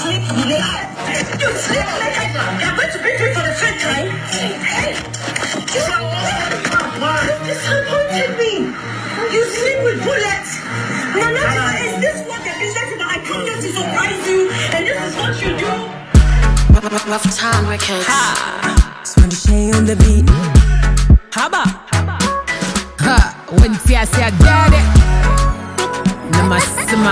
sleep late. You sleep late. You're going to beat me for the third time. Hey, you disappointed me. You sleep with bullets. Now, is this what the business is? I come here to surprise you, and this is what you do. Rough Time Records. Swan the Shay on the beat. Haba. Ha. When I say I got it. Namasima.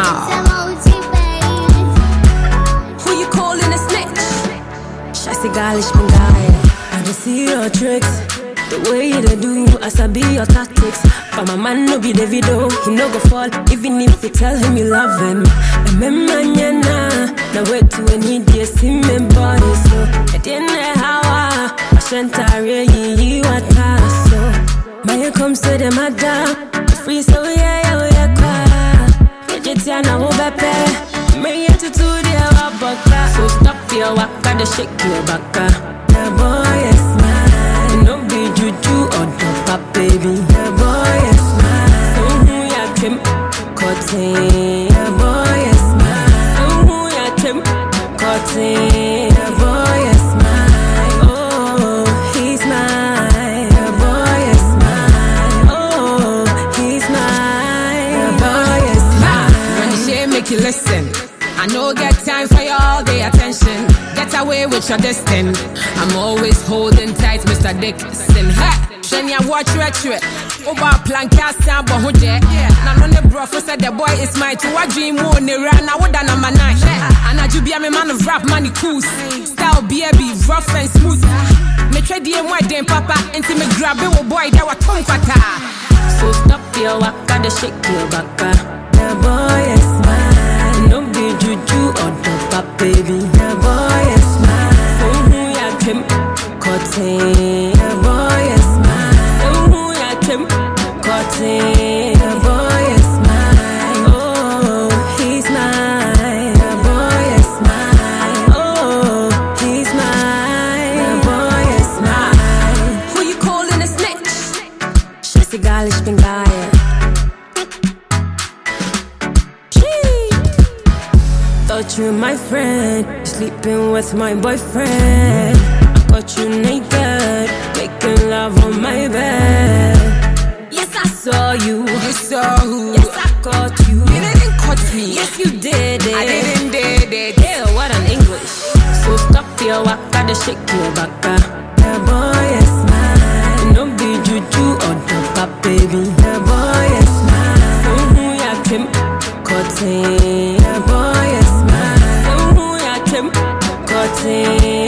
Who you calling a snitch? Shasi Galish Mangai. I just see your tricks. The way you do, as I be your tactics. But my man no be the video, he no go fall. Even if you tell him you love him. Remember now wait to any day see me body. So I didn't how I shan't you so. My comes to the madam. Free so yeah cry. Get ya now bepe. Me to the wabaka. So stop your waka, the shake your baka. The boy is mine. No be juju or dopa baby. The boy is mine. So who ya Tim Cotton? The boy is mine. So who ya Tim Cotton? The boy is mine. Oh, he's mine. The boy is mine. Oh, he's mine. The boy is mine. When the shade make you listen, I no get time for your all day attention. Get away with your distance. I'm always holding tight, Mr. Dixon. Ha! Shenya watch retro. Over plan cast and bohuje. Now on the bro said the boy is mine. To a dream on the run. I would done a man. And I do be a man of rap money cool. Style baby rough and smooth. Me trade the white damn papa. Until me grab it boy that was tongue fata. So stop your waka, the shake your baka. The boy is mine. No be juju or dopa baby. The boy is mine. So who ya Tim Cotton? The boy is mine. So who ya Tim Cotton? The boy is mine. Oh, he's mine. The boy is mine. Oh, he's mine. The boy is mine. Who you calling a snitch? Shasi Galish Bengaya. Thought you were my friend, sleeping with my boyfriend. I caught you naked, making love on my bed. Yes, I saw you. You saw who? Yes, I caught you. You didn't catch me. Yes, you did it. I didn't did it. Yeah, what an English. So stop your waka, the shake your baka. The boy is mine. No be juju or dopa baby. The boy is mine. So who ya Tim Cotton? The boy is mine. So who ya Tim Cotton?